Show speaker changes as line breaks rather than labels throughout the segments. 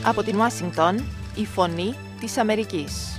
Από την Ουάσιγκτον, η φωνή της Αμερικής.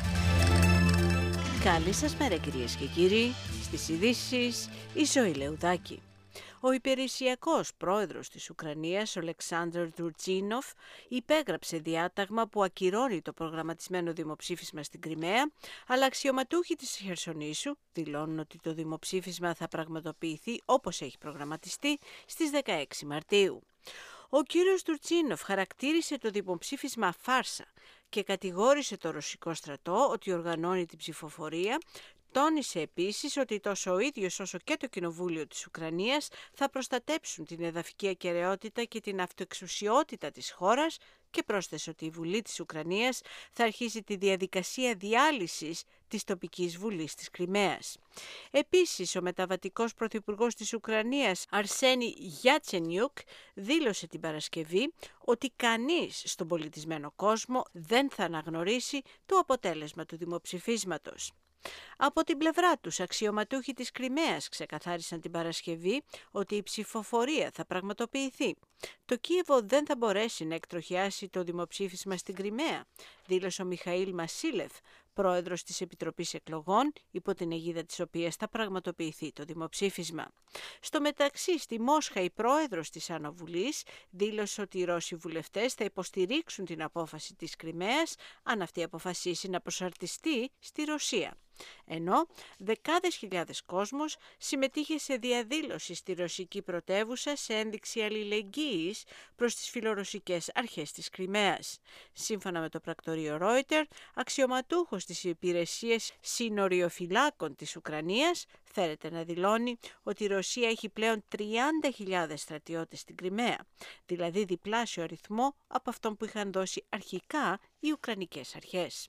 Καλή σας μέρα κυρίες και κύριοι, στις ειδήσεις η Ζωή Λεουδάκη. Ο υπηρεσιακός πρόεδρος της Ουκρανίας, ο Αλεξάνδρ Τουρτσίνοφ, υπέγραψε διάταγμα που ακυρώνει το προγραμματισμένο δημοψήφισμα στην Κριμαία, αλλά αξιωματούχοι της Χερσονήσου δηλώνουν ότι το δημοψήφισμα θα πραγματοποιηθεί όπως έχει προγραμματιστεί στις 16 Μαρτίου. Ο κύριος Τουρτσίνοφ χαρακτήρισε το δημοψήφισμα φάρσα και κατηγόρησε το ρωσικό στρατό ότι οργανώνει την ψηφοφορία. Τόνισε επίσης ότι τόσο ο ίδιος όσο και το Κοινοβούλιο της Ουκρανίας θα προστατέψουν την εδαφική ακεραιότητα και την αυτοεξουσιότητα της χώρας και πρόσθεσε ότι η Βουλή της Ουκρανίας θα αρχίσει τη διαδικασία διάλυσης της τοπικής βουλής της Κριμαίας. Επίσης, ο μεταβατικός πρωθυπουργός της Ουκρανίας, Αρσένη Γιατσενιούκ, δήλωσε την Παρασκευή ότι κανείς στον πολιτισμένο κόσμο δεν θα αναγνωρίσει το αποτέλεσμα του δημοψηφίσματος. Από την πλευρά τους, αξιωματούχοι της Κριμαίας ξεκαθάρισαν την Παρασκευή ότι η ψηφοφορία θα πραγματοποιηθεί. Το Κίεβο δεν θα μπορέσει να εκτροχιάσει το δημοψήφισμα στην Κριμαία, δήλωσε ο Μιχαήλ Μασίλεφ, πρόεδρος της Επιτροπής Εκλογών, υπό την αιγίδα της οποίας θα πραγματοποιηθεί το δημοψήφισμα. Στο μεταξύ, στη Μόσχα, η πρόεδρος της Άνω Βουλής δήλωσε ότι οι Ρώσοι βουλευτές θα υποστηρίξουν την απόφαση της Κριμαίας αν αυτή αποφασίσει να προσαρτιστεί στη Ρωσία. Ενώ δεκάδες χιλιάδες κόσμος συμμετείχε σε διαδήλωση στη ρωσική πρωτεύουσα σε ένδειξη αλληλεγγύης προς τις φιλορωσικές αρχές της Κριμαίας. Σύμφωνα με το πρακτορείο Reuters, αξιωματούχος της υπηρεσίας συνοριοφυλάκων της Ουκρανίας θέλετε να δηλώνει ότι η Ρωσία έχει πλέον 30.000 στρατιώτες στην Κριμαία, δηλαδή διπλάσιο αριθμό από αυτόν που είχαν δώσει αρχικά οι Ουκρανικές αρχές.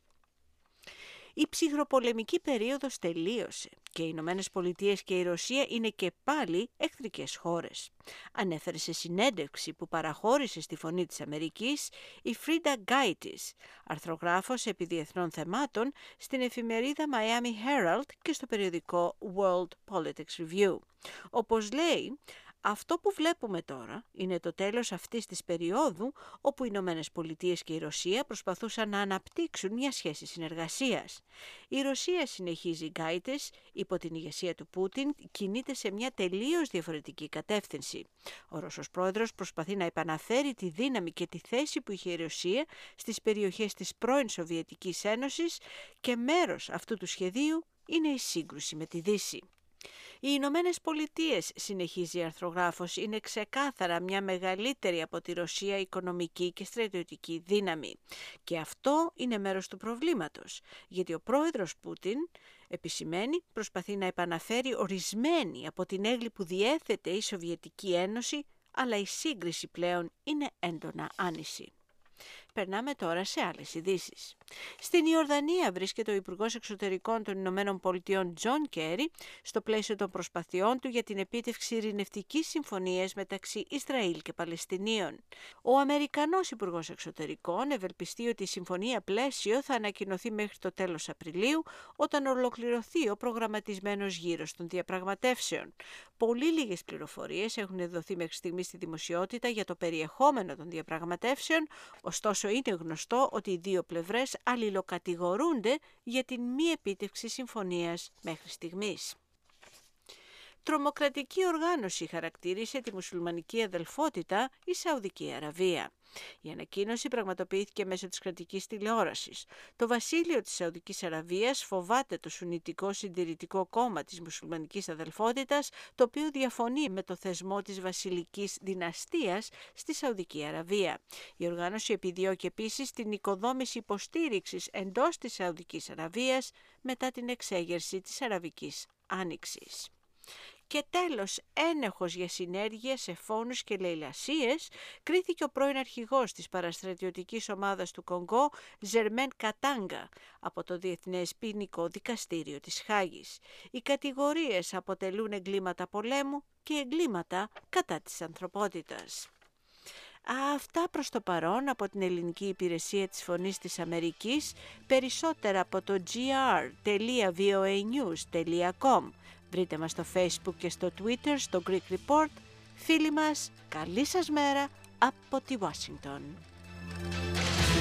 Η ψυχροπολεμική περίοδος τελείωσε και οι Ηνωμένες Πολιτείες και η Ρωσία είναι και πάλι εχθρικές χώρες. Ανέφερε σε συνέντευξη που παραχώρησε στη Φωνή της Αμερικής η Φρίντα Γκάιτις, αρθρογράφος επί διεθνών θεμάτων στην εφημερίδα Miami Herald και στο περιοδικό World Politics Review. Όπως λέει, αυτό που βλέπουμε τώρα είναι το τέλος αυτής της περίοδου όπου οι Ηνωμένες Πολιτείες και η Ρωσία προσπαθούσαν να αναπτύξουν μια σχέση συνεργασίας. Η Ρωσία, συνεχίζει Γκάιτες, υπό την ηγεσία του Πούτιν, κινείται σε μια τελείως διαφορετική κατεύθυνση. Ο Ρώσος πρόεδρος προσπαθεί να επαναφέρει τη δύναμη και τη θέση που είχε η Ρωσία στις περιοχές της πρώην Σοβιετικής Ένωσης και μέρος αυτού του σχεδίου είναι η σύγκρουση με τη Δύση. Οι Ηνωμένες Πολιτείες, συνεχίζει η αρθρογράφος, είναι ξεκάθαρα μια μεγαλύτερη από τη Ρωσία οικονομική και στρατιωτική δύναμη. Και αυτό είναι μέρος του προβλήματος, γιατί ο πρόεδρος Πούτιν, επισημαίνει, προσπαθεί να επαναφέρει ορισμένη από την έγκλη που διέθετε η Σοβιετική Ένωση, αλλά η σύγκριση πλέον είναι έντονα άνηση. Περνάμε τώρα σε άλλες ειδήσεις. Στην Ιορδανία βρίσκεται ο Υπουργός Εξωτερικών των Ηνωμένων Πολιτειών Τζον Κέρι στο πλαίσιο των προσπαθειών του για την επίτευξη ειρηνευτικής συμφωνίας μεταξύ Ισραήλ και Παλαιστινίων. Ο Αμερικανός Υπουργός Εξωτερικών ευελπιστεί ότι η συμφωνία πλαίσιο θα ανακοινωθεί μέχρι το τέλος Απριλίου, όταν ολοκληρωθεί ο προγραμματισμένος γύρος των διαπραγματεύσεων. Πολύ λίγες πληροφορίες έχουν δοθεί μέχρι στιγμή στη δημοσιότητα για το περιεχόμενο των διαπραγματεύσεων, ωστόσο είναι γνωστό ότι οι δύο πλευρές αλληλοκατηγορούνται για την μη επίτευξη συμφωνίας μέχρι στιγμής. Τρομοκρατική οργάνωση χαρακτήρισε τη μουσουλμανική αδελφότητα η Σαουδική Αραβία. Η ανακοίνωση πραγματοποιήθηκε μέσω της κρατικής τηλεόρασης. Το βασίλειο της Σαουδικής Αραβίας φοβάται το Σουννιτικό Συντηρητικό Κόμμα της Μουσουλμανικής Αδελφότητας, το οποίο διαφωνεί με το θεσμό της βασιλικής δυναστείας στη Σαουδική Αραβία. Η οργάνωση επιδιώκει επίσης την οικοδόμηση υποστήριξης εντός της Σαουδικής Αραβίας μετά την εξέγερση της Αραβικής Άνοιξης. Και τέλος, ένεχος για συνέργεια σε φόνους και λαιλασίες κρίθηκε ο πρώην αρχηγός της παραστρατιωτικής ομάδας του Κονγκό, Ζερμέν Κατάγκα, από το Διεθνές Ποινικό Δικαστήριο της Χάγης. Οι κατηγορίες αποτελούν εγκλήματα πολέμου και εγκλήματα κατά της ανθρωπότητας. Αυτά προς το παρόν από την ελληνική υπηρεσία της Φωνής της Αμερικής, περισσότερα από το gr.voanews.com. Βρείτε μας στο Facebook και στο Twitter, στο Greek Report. Φίλοι μας, καλή σας μέρα από τη Ουάσιγκτον.